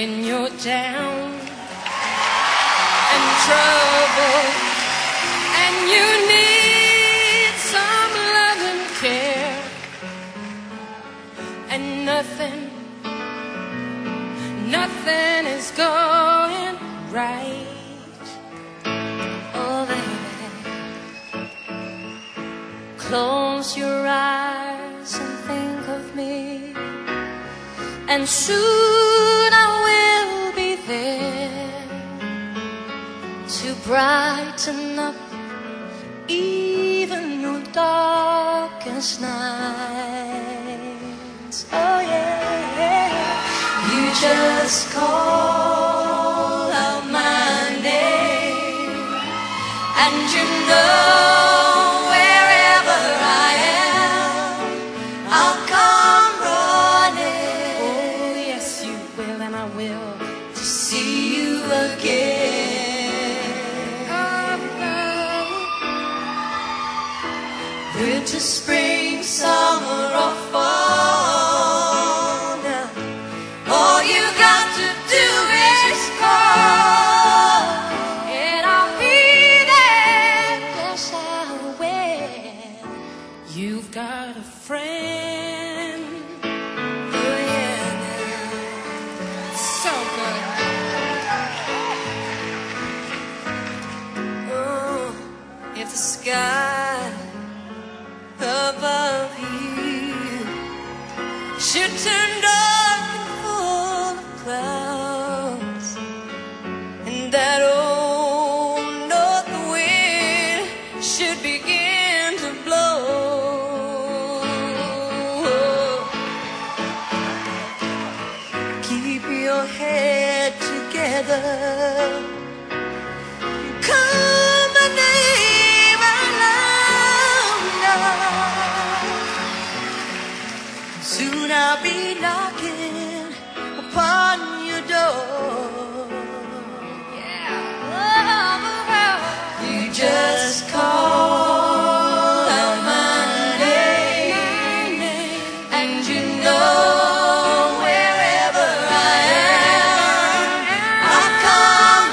when you're down and trouble and you need some love and care, and nothing is going right. Oh, baby, close your eyes and think of me, and soon I will be there to brighten up even your darkest nights. Oh yeah, you just call out my name, and you know wherever I am, I'll come running. Oh yes you will, and I will, to see you again. Winter, spring, summer or fall, now all you got to do is call, and I'll be there. Yes I will. You've got a friend. Oh yeah, so good. Oh, if the sky above you should turn dark and full of clouds, and that old north wind should begin to blow, keep your head together, call my name out loud. Soon I'll be knocking upon your door. Yeah. Oh, you just call out my name, and you know wherever I am, I'll come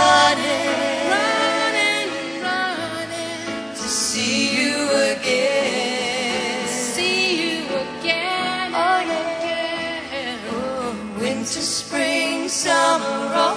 running to see you again. See you again. Oh yeah. Oh, winter, spring, summer or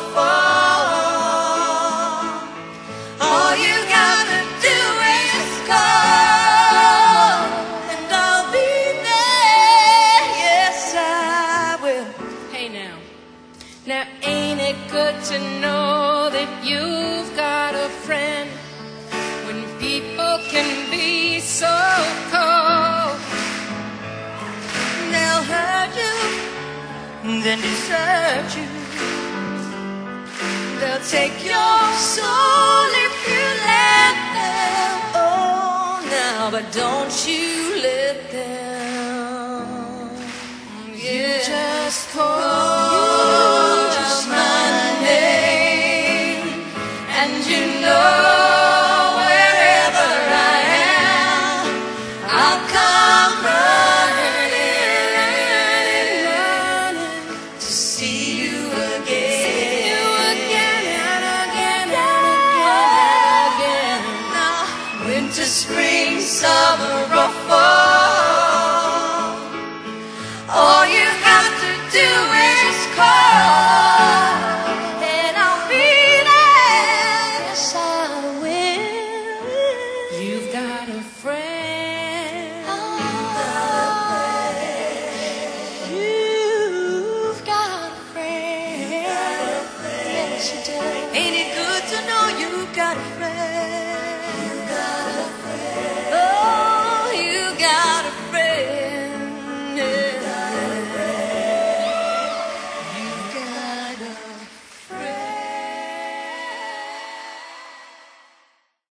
fall, all you gotta do is call, and I'll be there. Yes I will. Hey now ain't it good to know that you've got a friend when people can be so cold? They'll hurt you, then desert you. They'll take your soul if you let them. Oh, now, but don't you let them. You just call out my name, and you know wherever I am, I'll come running to see you again, and again. Now, winter, spring, summer